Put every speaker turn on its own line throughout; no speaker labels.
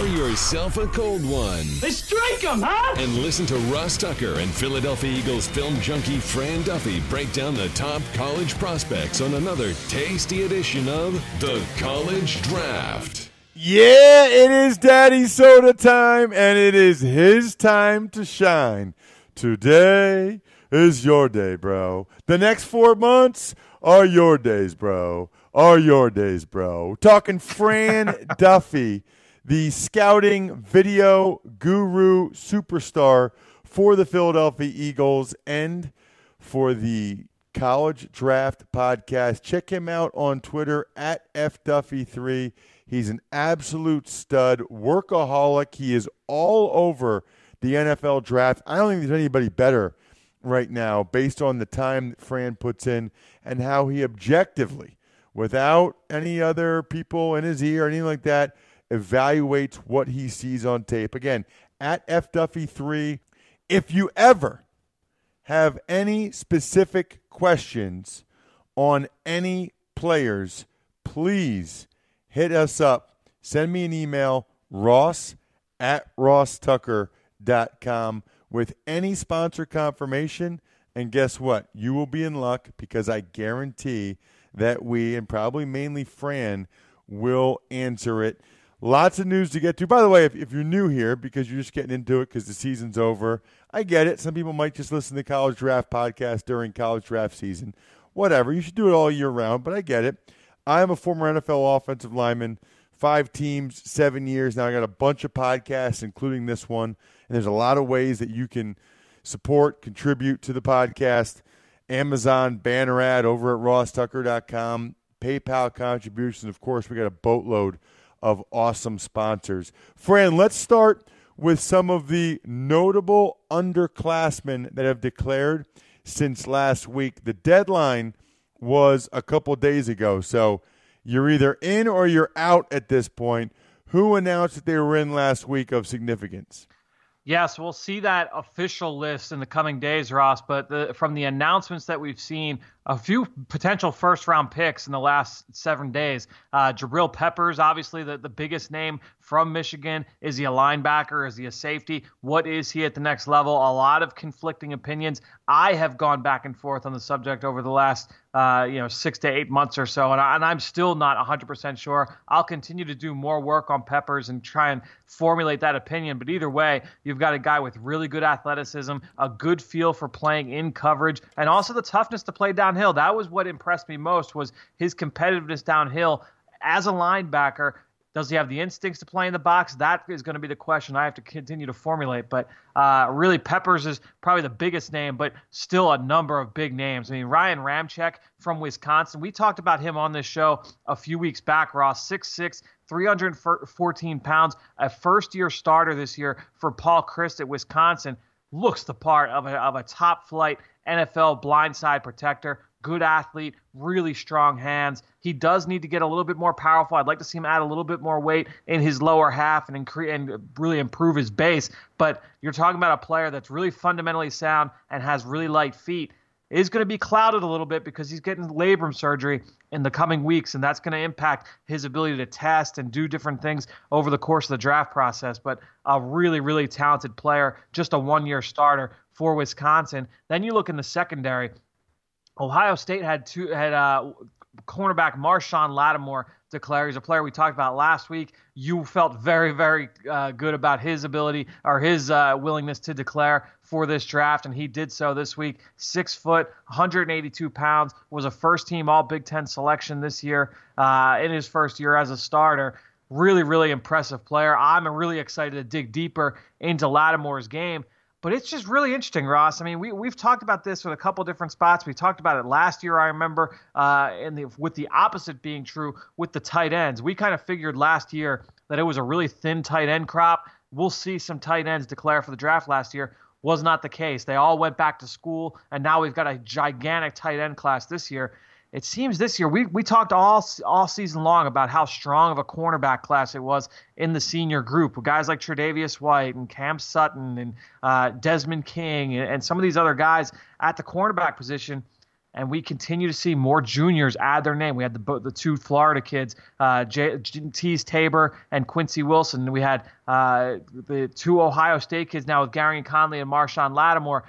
yourself a cold one.
Let's strike 'em, huh?
And listen to Ross Tucker and Philadelphia Eagles film junkie Fran Duffy break down the top college prospects on another tasty edition of The College Draft.
Yeah, it is Daddy Soda time, and it is his time to shine. Today is your day, bro. The next 4 months are your days, bro. Are your days, bro. Talking Fran Duffy, the scouting video guru superstar for the Philadelphia Eagles and for the College Draft Podcast. Check him out on Twitter at FDuffy3. He's an absolute stud, workaholic. He is all over the NFL draft. I don't think there's anybody better right now based on the time that Fran puts in and how he objectively, without any other people in his ear or anything like that, evaluates what he sees on tape. Again, at FDuffy3. If you ever have any specific questions on any players, please hit us up. Send me an email, ross@rosstucker.com with any sponsor confirmation. And guess what? You will be in luck because I guarantee that we, and probably mainly Fran, will answer it. Lots of news to get to. By the way, if you're new here because you're just getting into it because the season's over, I get it. Some people might just listen to the College Draft Podcast during college draft season. Whatever. You should do it all year round, but I get it. I am a former NFL offensive lineman, 5 teams, 7 years. Now I got a bunch of podcasts, including this one, and there's a lot of ways that you can support, contribute to the podcast. Amazon banner ad over at rosstucker.com, PayPal contributions. Of course, we got a boatload of awesome sponsors. Fran, let's start with some of the notable underclassmen that have declared since last week. The deadline was a couple days ago, so you're either in or you're out at this point. Who announced that they were in last week of significance?
Yes, we'll see that official list in the coming days, Ross, but from the announcements that we've seen, a few potential first-round picks in the last 7 days. Jabril Peppers, obviously the biggest name from Michigan. Is he a linebacker? Is he a safety? What is he at the next level? A lot of conflicting opinions. I have gone back and forth on the subject over the last 6 to 8 months or so, and I'm still not 100% sure. I'll continue to do more work on Peppers and try and formulate that opinion. But either way, you've got a guy with really good athleticism, a good feel for playing in coverage, and also the toughness to play downhill. That was what impressed me most, was his competitiveness downhill. As a linebacker, does he have the instincts to play in the box? That is going to be the question I have to continue to formulate. But really, Peppers is probably the biggest name, but still a number of big names. I mean, Ryan Ramczyk from Wisconsin. We talked about him on this show a few weeks back, Ross. 6'6", 314 pounds, a first-year starter this year for Paul Chryst at Wisconsin. Looks the part of a top-flight NFL blindside protector. Good athlete, really strong hands. He does need to get a little bit more powerful. I'd like to see him add a little bit more weight in his lower half and really improve his base. But you're talking about a player that's really fundamentally sound and has really light feet. Is going to be clouded a little bit because he's getting labrum surgery in the coming weeks, and that's going to impact his ability to test and do different things over the course of the draft process. But a really, really talented player, just a one-year starter for Wisconsin. Then you look in the secondary. Ohio State had cornerback Marshawn Lattimore declare. He's a player we talked about last week. You felt very, very good about his ability or his willingness to declare for this draft, and he did so this week. 6 foot, 182 pounds, was a first-team All-Big Ten selection this year in his first year as a starter. Really, really impressive player. I'm really excited to dig deeper into Lattimore's game. But it's just really interesting, Ross. I mean, we've talked about this with a couple different spots. We talked about it last year, I remember, with the opposite being true with the tight ends. We kind of figured last year that it was a really thin tight end crop. We'll see some tight ends declare for the draft last year. Was not the case. They all went back to school, and now we've got a gigantic tight end class this year. It seems this year, we talked all season long about how strong of a cornerback class it was in the senior group with guys like Tre'Davious White and Cam Sutton and Desmond King and some of these other guys at the cornerback position. and we continue to see more juniors add their name. We had the two Florida kids, Tease Tabor and Quincy Wilson. We had the two Ohio State kids now with Garion Conley and Marshawn Lattimore.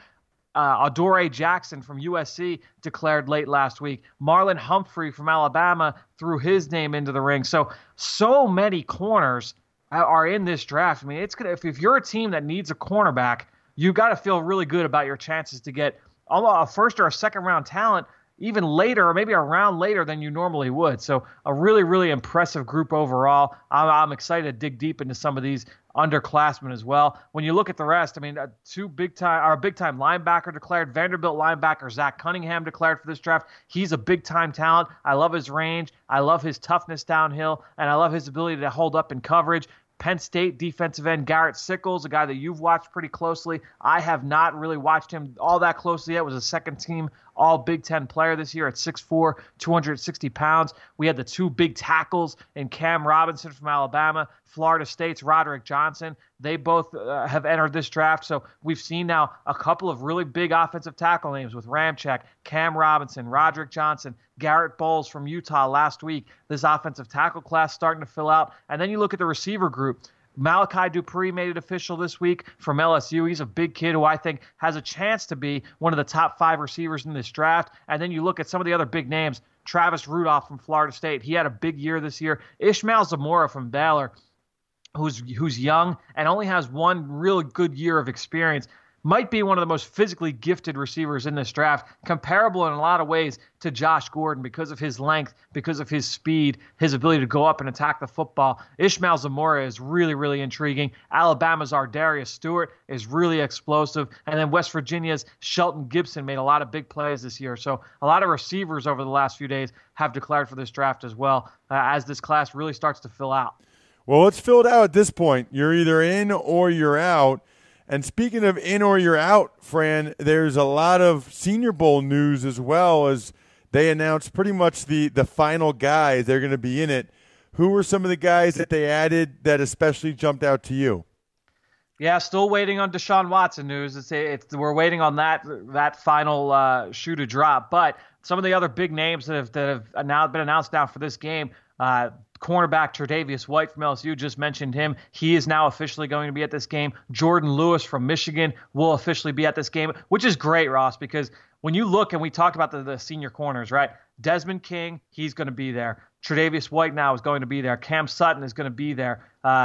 Adoree Jackson from USC declared late last week. Marlon Humphrey from Alabama threw his name into the ring. So many corners are in this draft. I mean, it's gonna if you're a team that needs a cornerback, you got to feel really good about your chances to get a first or a second round talent even later, or maybe a round later than you normally would. So a really, really impressive group overall. I'm excited to dig deep into some of these underclassmen as well. When you look at the rest, I mean, a big time linebacker declared. Vanderbilt linebacker Zach Cunningham declared for this draft. He's a big time talent. I love his range. I love his toughness downhill, and I love his ability to hold up in coverage. Penn State defensive end Garrett Sickles, a guy that you've watched pretty closely. I have not really watched him all that closely yet. Was a second-team All-Big Ten player this year at 6'4", 260 pounds. We had the two big tackles in Cam Robinson from Alabama, Florida State's Roderick Johnson. They both have entered this draft. So we've seen now a couple of really big offensive tackle names with Ramczyk, Cam Robinson, Roderick Johnson, Garrett Bowles from Utah last week. This offensive tackle class starting to fill out. And then you look at the receiver group. Malachi Dupree made it official this week from LSU. He's a big kid who I think has a chance to be one of the top 5 receivers in this draft. And then you look at some of the other big names. Travis Rudolph from Florida State. He had a big year this year. Ishmael Zamora from Baylor, who's young and only has one really good year of experience, might be one of the most physically gifted receivers in this draft, comparable in a lot of ways to Josh Gordon because of his length, because of his speed, his ability to go up and attack the football. Ishmael Zamora is really, really intriguing. Alabama's Ardarius Stewart is really explosive. And then West Virginia's Shelton Gibson made a lot of big plays this year. So a lot of receivers over the last few days have declared for this draft as well, as this class really starts to fill out.
Well, it's filled out at this point. You're either in or you're out. And speaking of in or you're out, Fran, there's a lot of Senior Bowl news as well, as they announced pretty much the final guys. They're going to be in it. Who were some of the guys that they added that especially jumped out to you?
Yeah, still waiting on Deshaun Watson news. We're waiting on that final shoe to drop. But some of the other big names that have now been announced now for this game, cornerback Tre'Davious White from LSU, just mentioned him. He is now officially going to be at this game. Jordan Lewis from Michigan will officially be at this game, which is great, Ross, because when you look, and we talked about the senior corners, right? Desmond King, he's going to be there. Tre'Davious White now is going to be there. Cam Sutton is going to be there.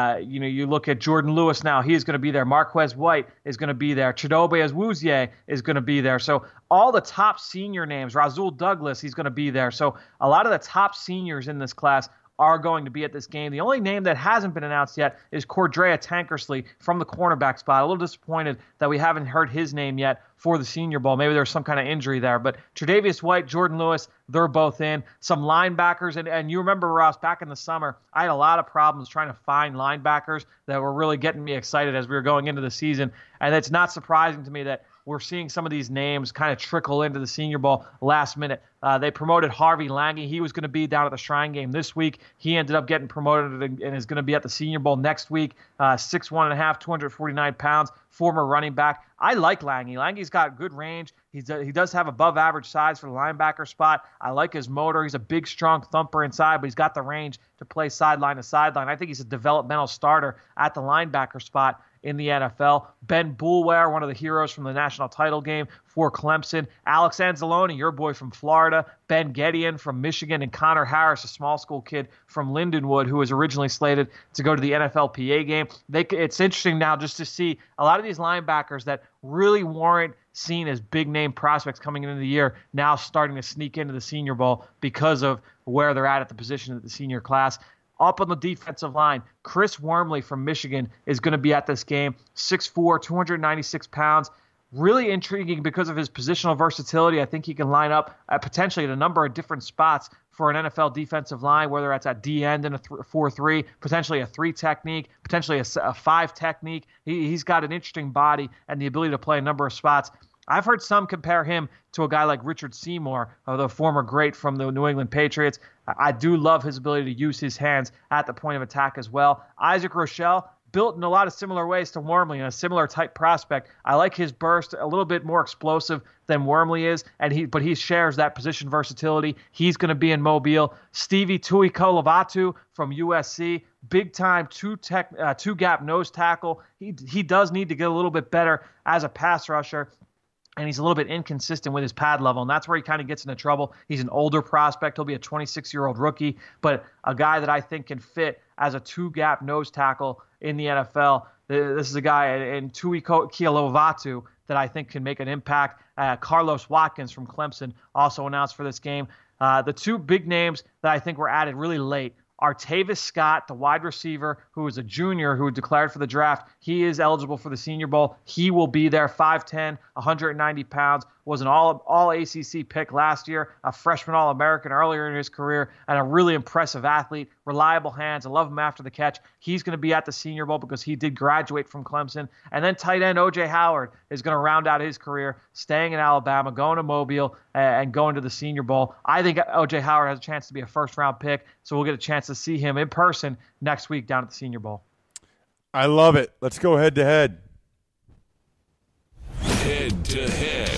You look at Jordan Lewis now, he is going to be there. Marquez White is going to be there. Chidobe Awuzie is going to be there. So all the top senior names, Rasul Douglas, he's going to be there. So a lot of the top seniors in this class are going to be at this game. The only name that hasn't been announced yet is Cordrea Tankersley from the cornerback spot. A little disappointed that we haven't heard his name yet for the Senior Bowl. Maybe there's some kind of injury there. But Tre'Davious White, Jordan Lewis, they're both in. Some linebackers, and you remember, Ross, back in the summer, I had a lot of problems trying to find linebackers that were really getting me excited as we were going into the season. And it's not surprising to me that we're seeing some of these names kind of trickle into the Senior Bowl last minute. They promoted Harvey Lange. He was going to be down at the Shrine Game this week. He ended up getting promoted and is going to be at the Senior Bowl next week. 6'1.5", 249 pounds, former running back. I like Lange. Lange's got good range. He does have above average size for the linebacker spot. I like his motor. He's a big, strong thumper inside, but he's got the range to play sideline to sideline. I think he's a developmental starter at the linebacker spot in the NFL. Ben Boulware, one of the heroes from the national title game for Clemson. Alex Anzalone, your boy from Florida. Ben Gedeon from Michigan. And Connor Harris, a small school kid from Lindenwood, who was originally slated to go to the NFLPA game. It's interesting now just to see a lot of these linebackers that really weren't seen as big-name prospects coming into the year now starting to sneak into the Senior Bowl because of where they're at the position of the senior class. Up on the defensive line, Chris Wormley from Michigan is going to be at this game. 6'4", 296 pounds. Really intriguing because of his positional versatility. I think he can line up potentially at a number of different spots for an NFL defensive line, whether that's at D end in a 4-3, potentially a 3 technique, potentially a 5 technique. He's got an interesting body and the ability to play a number of spots. I've heard some compare him to a guy like Richard Seymour, the former great from the New England Patriots. I do love his ability to use his hands at the point of attack as well. Isaac Rochelle, built in a lot of similar ways to Wormley and a similar type prospect. I like his burst, a little bit more explosive than Wormley is, but he shares that position versatility. He's going to be in Mobile. Stevie Tuikolovatu from USC, big time two gap nose tackle. He does need to get a little bit better as a pass rusher. And he's a little bit inconsistent with his pad level, and that's where he kind of gets into trouble. He's an older prospect. He'll be a 26-year-old rookie, but a guy that I think can fit as a two-gap nose tackle in the NFL. This is a guy in Tui Kialovatu that I think can make an impact. Carlos Watkins from Clemson also announced for this game. The two big names that I think were added really late are Tavis Scott, the wide receiver, who is a junior who declared for the draft. He is eligible for the Senior Bowl. He will be there, 5'10", 190 pounds, was an all ACC pick last year, a freshman All-American earlier in his career, and a really impressive athlete, reliable hands. I love him after the catch. He's going to be at the Senior Bowl because he did graduate from Clemson. And then tight end O.J. Howard is going to round out his career, staying in Alabama, going to Mobile, and going to the Senior Bowl. I think O.J. Howard has a chance to be a first-round pick, so we'll get a chance to see him in person next week down at the Senior Bowl.
I love it. Let's go head-to-head.
Head-to-head.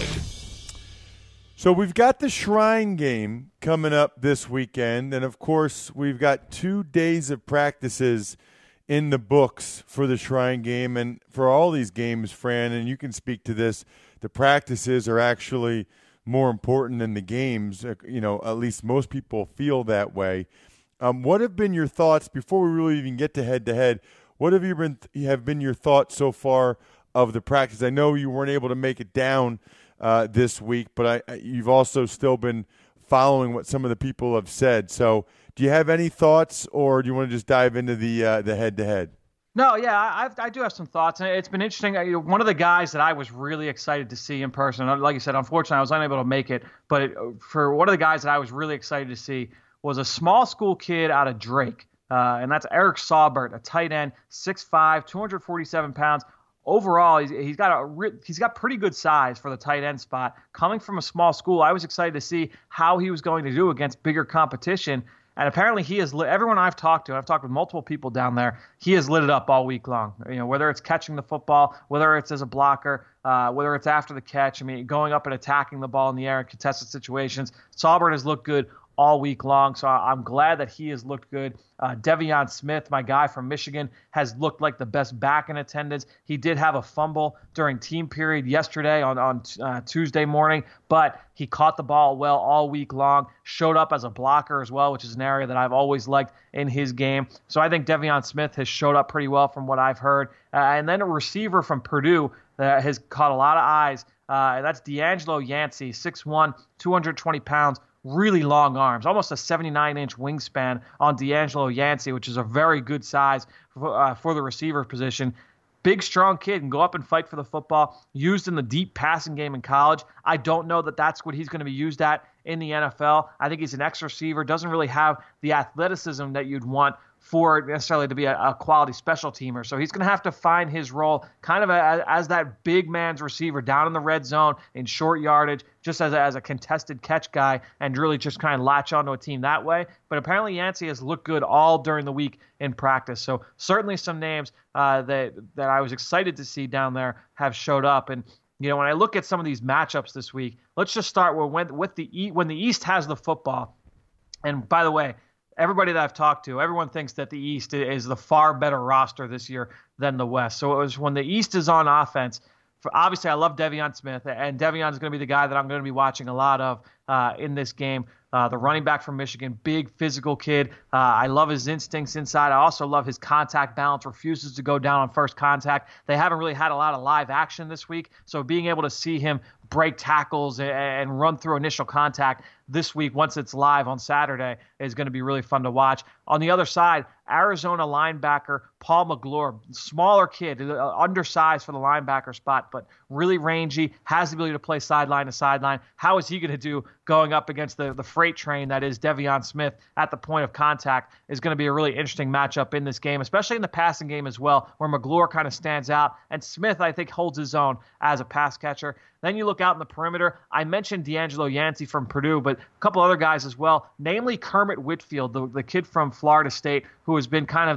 So we've got the Shrine game coming up this weekend, and of course we've got 2 days of practices in the books for the Shrine game. And for all these games, Fran, and you can speak to this, the practices are actually more important than the games. You know, at least most people feel that way. What have been your thoughts, before we really even get to head-to-head, what have been your thoughts so far of the practice? I know you weren't able to make it down this week, but you've also still been following what some of the people have said. So do you have any thoughts, or do you want to just dive into the head-to-head?
No, yeah, I do have some thoughts. It's been interesting. One of the guys that I was really excited to see in person, like you said, unfortunately I was unable to make it, but for one of the guys that I was really excited to see was a small school kid out of Drake, and that's Eric Saubert, a tight end, 6'5", 247 pounds. Overall, he's got pretty good size for the tight end spot. Coming from a small school, I was excited to see how he was going to do against bigger competition. And apparently he has everyone I've talked to, and I've talked with multiple people down there, he has lit it up all week long. You know, whether it's catching the football, whether it's as a blocker, whether it's after the catch, I mean, going up and attacking the ball in the air in contested situations. Saubert has looked good all week long, so I'm glad that he has looked good. Devion Smith, my guy from Michigan, has looked like the best back in attendance. He did have a fumble during team period yesterday on Tuesday morning, but he caught the ball well all week long, showed up as a blocker as well, which is an area that I've always liked in his game. So I think Devion Smith has showed up pretty well from what I've heard. And then a receiver from Purdue has caught a lot of eyes. That's D'Angelo Yancey, 6'1", 220 pounds. Really long arms, almost a 79-inch wingspan on D'Angelo Yancey, which is a very good size for the receiver position. Big, strong kid, can go up and fight for the football. Used in the deep passing game in college. I don't know that that's what he's going to be used at in the NFL. I think he's an ex-receiver, doesn't really have the athleticism that you'd want for necessarily to be a quality special teamer. So he's going to have to find his role kind of as that big man's receiver down in the red zone in short yardage, just as a contested catch guy, and really just kind of latch onto a team that way. But apparently Yancey has looked good all during the week in practice. So certainly some names that I was excited to see down there have showed up. And you know, when I look at some of these matchups this week, let's just start when the East has the football. And by the way, everybody that I've talked to, everyone thinks that the East is the far better roster this year than the West. So it was when the East is on offense. Obviously, I love Devion Smith, and Devion is going to be the guy that I'm going to be watching a lot of in this game. The running back from Michigan, big physical kid. I love his instincts inside. I also love his contact balance, refuses to go down on first contact. They haven't really had a lot of live action this week, so being able to see him break tackles and run through initial contact this week once it's live on Saturday is going to be really fun to watch. On the other side, Arizona linebacker Paul McGlure, smaller kid, undersized for the linebacker spot, but really rangy, has the ability to play sideline to sideline. How is he going to do going up against the freight train that is Devion Smith at the point of contact is going to be a really interesting matchup in this game, especially in the passing game as well, where McGlure kind of stands out. And Smith, I think, holds his own as a pass catcher. Then you look out in the perimeter. I mentioned D'Angelo Yancey from Purdue, but a couple other guys as well, namely Kermit Whitfield, the kid from Florida State, who has been kind of that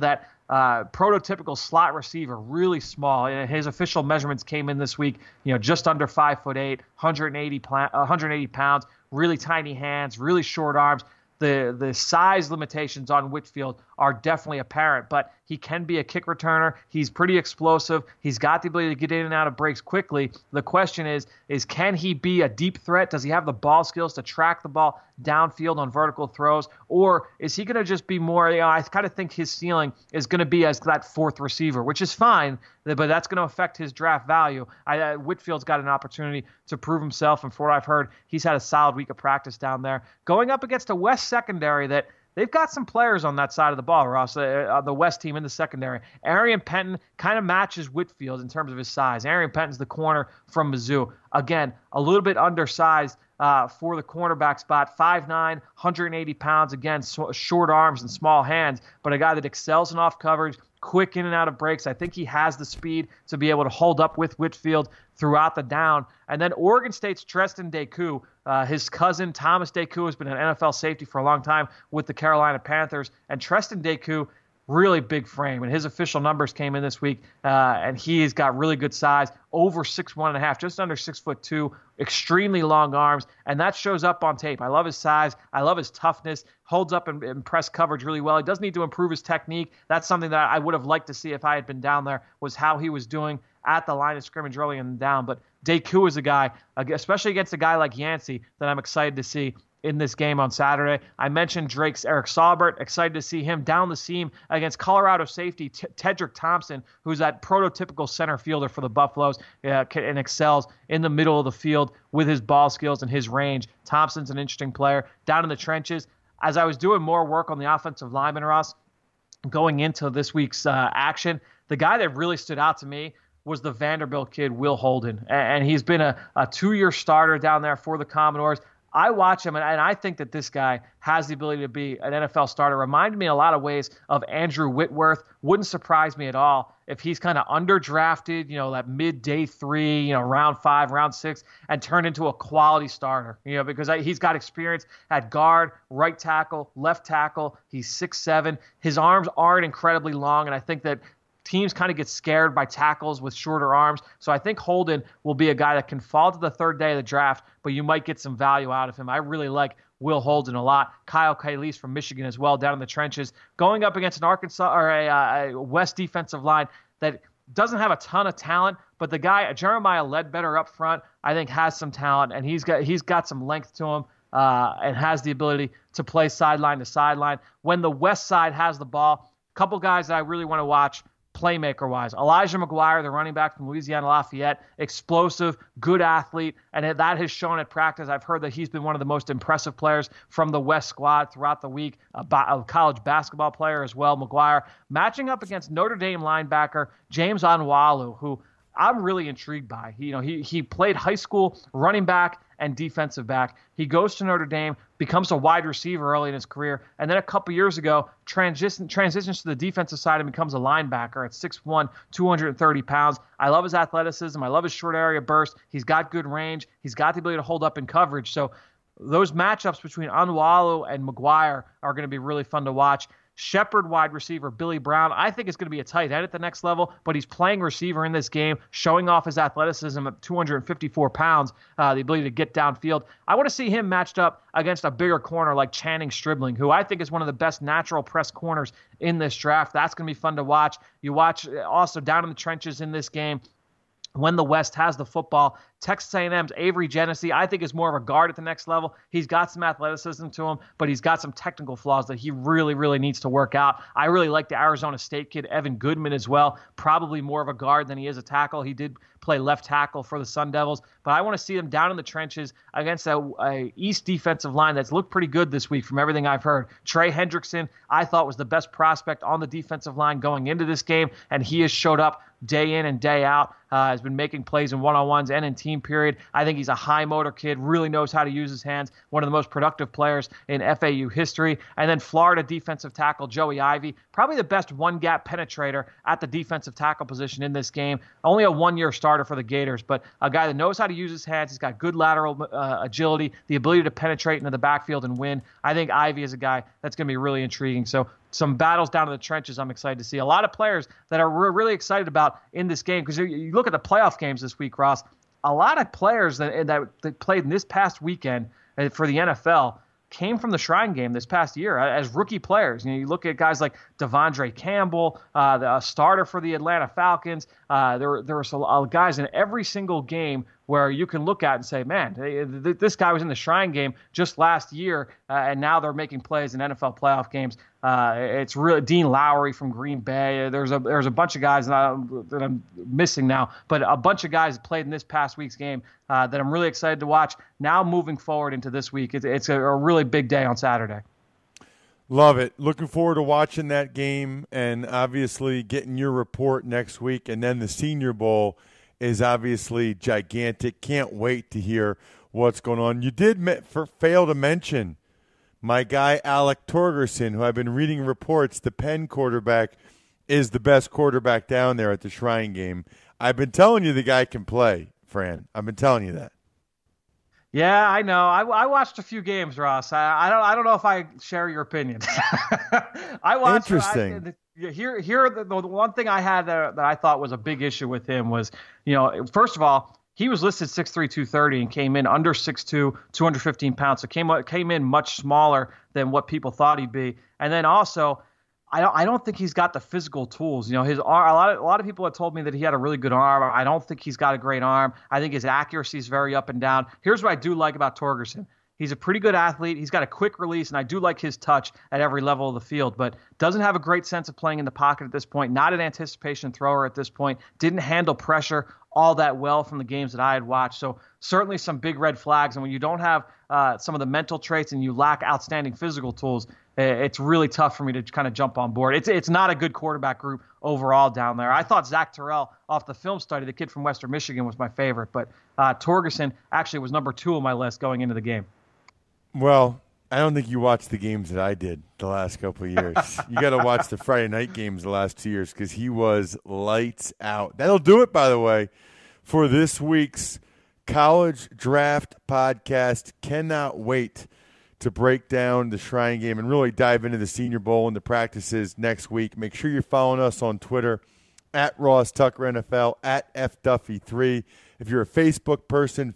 prototypical slot receiver, really small. And his official measurements came in this week, just under 5'8", 180 pounds, really tiny hands, really short arms. The size limitations on Whitfield are definitely apparent, but he can be a kick returner. He's pretty explosive. He's got the ability to get in and out of breaks quickly. The question is can he be a deep threat? Does he have the ball skills to track the ball downfield on vertical throws? Or is he going to just be more, I kind of think his ceiling is going to be as that fourth receiver, which is fine, but that's going to affect his draft value. Whitfield's got an opportunity to prove himself, and from what I've heard, he's had a solid week of practice down there. Going up against a West secondary that they've got some players on that side of the ball, Ross, the West team in the secondary. Arian Penton kind of matches Whitfield in terms of his size. Arian Penton's the corner from Mizzou. Again, a little bit undersized for the cornerback spot, 5'9", 180 pounds. Again, short arms and small hands, but a guy that excels in off coverage, quick in and out of breaks. I think he has the speed to be able to hold up with Whitfield throughout the down. And then Oregon State's Treston Deku, his cousin Thomas Deku has been an NFL safety for a long time with the Carolina Panthers. And Treston Deku, really big frame, and his official numbers came in this week, and he's got really good size, over 6'1.5", just under 6'2", extremely long arms, and that shows up on tape. I love his size. I love his toughness. Holds up in press coverage really well. He does need to improve his technique. That's something that I would have liked to see if I had been down there, was how he was doing at the line of scrimmage early in the down. But Deku is a guy, especially against a guy like Yancey, that I'm excited to see in this game on Saturday. I mentioned Drake's Eric Saubert. Excited to see him down the seam against Colorado safety Tedrick Thompson, who's that prototypical center fielder for the Buffaloes and excels in the middle of the field with his ball skills and his range. Thompson's an interesting player. Down in the trenches, as I was doing more work on the offensive lineman, Ross, going into this week's action, the guy that really stood out to me was the Vanderbilt kid, Will Holden. And he's been a 2-year starter down there for the Commodores. I watch him, and I think that this guy has the ability to be an NFL starter. Reminded me in a lot of ways of Andrew Whitworth. Wouldn't surprise me at all if he's kind of underdrafted, that mid-day 3, round 5, round 6, and turned into a quality starter, because he's got experience at guard, right tackle, left tackle. He's 6'7". His arms aren't incredibly long, and I think that teams kind of get scared by tackles with shorter arms. So I think Holden will be a guy that can fall to the third day of the draft, but you might get some value out of him. I really like Will Holden a lot. Kyle Kalis from Michigan as well, down in the trenches, going up against an Arkansas or a West defensive line that doesn't have a ton of talent, but the guy, Jeremiah Ledbetter up front, I think has some talent, and he's got some length to him. And has the ability to play sideline to sideline. When the West side has the ball, a couple guys that I really want to watch playmaker-wise. Elijah McGuire, the running back from Louisiana Lafayette, explosive, good athlete, and that has shown at practice. I've heard that he's been one of the most impressive players from the West squad throughout the week, a college basketball player as well, McGuire, matching up against Notre Dame linebacker James Onwualu, who I'm really intrigued by. He played high school running back and defensive back. He goes to Notre Dame, becomes a wide receiver early in his career, and then a couple years ago transitions to the defensive side and becomes a linebacker at 6'1", 230 pounds. I love his athleticism. I love his short area burst. He's got good range. He's got the ability to hold up in coverage. So those matchups between Onwualu and McGuire are going to be really fun to watch. Shepherd wide receiver Billy Brown, I think is going to be a tight end at the next level, but he's playing receiver in this game, showing off his athleticism at 254 pounds, the ability to get downfield. I want to see him matched up against a bigger corner like Channing Stribling, who I think is one of the best natural press corners in this draft. That's going to be fun to watch. You watch also down in the trenches in this game, when the West has the football, Texas A&M's Avery Genesee, I think, is more of a guard at the next level. He's got some athleticism to him, but he's got some technical flaws that he really, really needs to work out. I really like the Arizona State kid, Evan Goodman, as well. Probably more of a guard than he is a tackle. He did play left tackle for the Sun Devils, but I want to see him down in the trenches against a East defensive line that's looked pretty good this week from everything I've heard. Trey Hendrickson, I thought, was the best prospect on the defensive line going into this game, and he has showed up day in and day out, has been making plays in one-on-ones and in team period. I think he's a high motor kid, really knows how to use his hands, one of the most productive players in FAU history. And then Florida defensive tackle Joey Ivey, probably the best one-gap penetrator at the defensive tackle position in this game. Only a one-year starter for the Gators, but a guy that knows how to use his hands. He's got good lateral agility, the ability to penetrate into the backfield and win. I think Ivey is a guy that's going to be really intriguing. So some battles down in the trenches I'm excited to see. A lot of players that are really excited about in this game, because you look at the playoff games this week, Ross, a lot of players that played in this past weekend for the NFL came from the Shrine Game this past year as rookie players. You look at guys like Devondre Campbell, the starter for the Atlanta Falcons. There were some guys in every single game where you can look at and say, man, this guy was in the Shrine Game just last year, and now they're making plays in NFL playoff games. It's really Dean Lowry from Green Bay. There's a bunch of guys that I'm missing now, but a bunch of guys played in this past week's game that I'm really excited to watch. Now moving forward into this week, it's a really big day on Saturday.
Love it. Looking forward to watching that game and obviously getting your report next week. And then the Senior Bowl is obviously gigantic. Can't wait to hear what's going on. You did fail to mention my guy Alec Torgerson, who I've been reading reports, the Penn quarterback, is the best quarterback down there at the Shrine Game. I've been telling you the guy can play, Fran. I've been telling you that.
Yeah, I know. I watched a few games, Ross. I don't know if I share your opinion. I watched.
Interesting.
Here, the one thing I had that I thought was a big issue with him was, first of all, he was listed 6'3", 230 and came in under 6'2", 215 pounds. So came in much smaller than what people thought he'd be. And then also, I don't think he's got the physical tools. His arm. A lot of people have told me that he had a really good arm. I don't think he's got a great arm. I think his accuracy is very up and down. Here's what I do like about Torgerson. He's a pretty good athlete. He's got a quick release, and I do like his touch at every level of the field, but doesn't have a great sense of playing in the pocket at this point. Not an anticipation thrower at this point. Didn't handle pressure all that well from the games that I had watched. So certainly some big red flags. And when you don't have some of the mental traits and you lack outstanding physical tools, it's really tough for me to kind of jump on board. It's not a good quarterback group overall down there. I thought Zach Terrell off the film study, the kid from Western Michigan, was my favorite, but Torgerson actually was number 2 on my list going into the game.
Well, I don't think you watched the games that I did the last couple of years. You got to watch the Friday night games the last 2 years because he was lights out. That'll do it, by the way, for this week's College Draft Podcast. Cannot wait to break down the Shrine Game and really dive into the Senior Bowl and the practices next week. Make sure you're following us on Twitter at Ross Tucker NFL, at FDuffy3. If you're a Facebook person,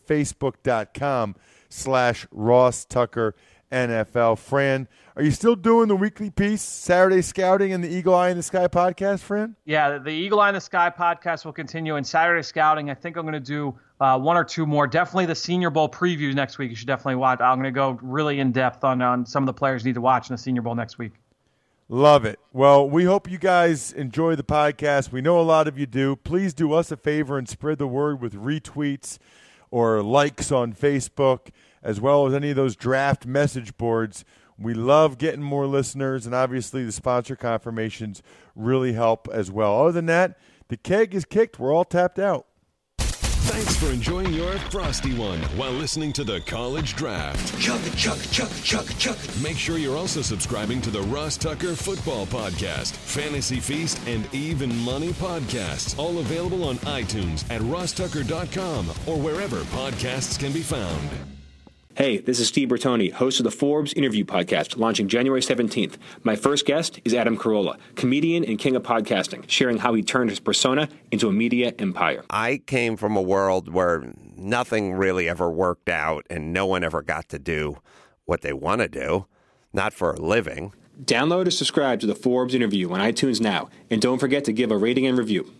facebook.com/Ross Tucker NFL. Fran, are you still doing the weekly piece, Saturday Scouting, and the Eagle Eye in the Sky podcast, Fran?
Yeah, the Eagle Eye in the Sky podcast will continue. And Saturday Scouting, I think I'm going to do 1 or 2 more. Definitely the Senior Bowl previews next week. You should definitely watch. I'm going to go really in depth on some of the players you need to watch in the Senior Bowl next week.
Love it. Well, we hope you guys enjoy the podcast. We know a lot of you do. Please do us a favor and spread the word with retweets or likes on Facebook, as well as any of those draft message boards. We love getting more listeners, and obviously the sponsor confirmations really help as well. Other than that, the keg is kicked. We're all tapped out.
Thanks for enjoying your Frosty One while listening to the College Draft.
Chug, chug, chug, chug, chug.
Make sure you're also subscribing to the Ross Tucker Football Podcast, Fantasy Feast, and Even Money Podcasts, all available on iTunes at rosstucker.com or wherever podcasts can be found.
Hey, this is Steve Bertoni, host of the Forbes Interview Podcast, launching January 17th. My first guest is Adam Carolla, comedian and king of podcasting, sharing how he turned his persona into a media empire.
I came from a world where nothing really ever worked out and no one ever got to do what they want to do, not for a living.
Download or subscribe to the Forbes Interview on iTunes now, and don't forget to give a rating and review.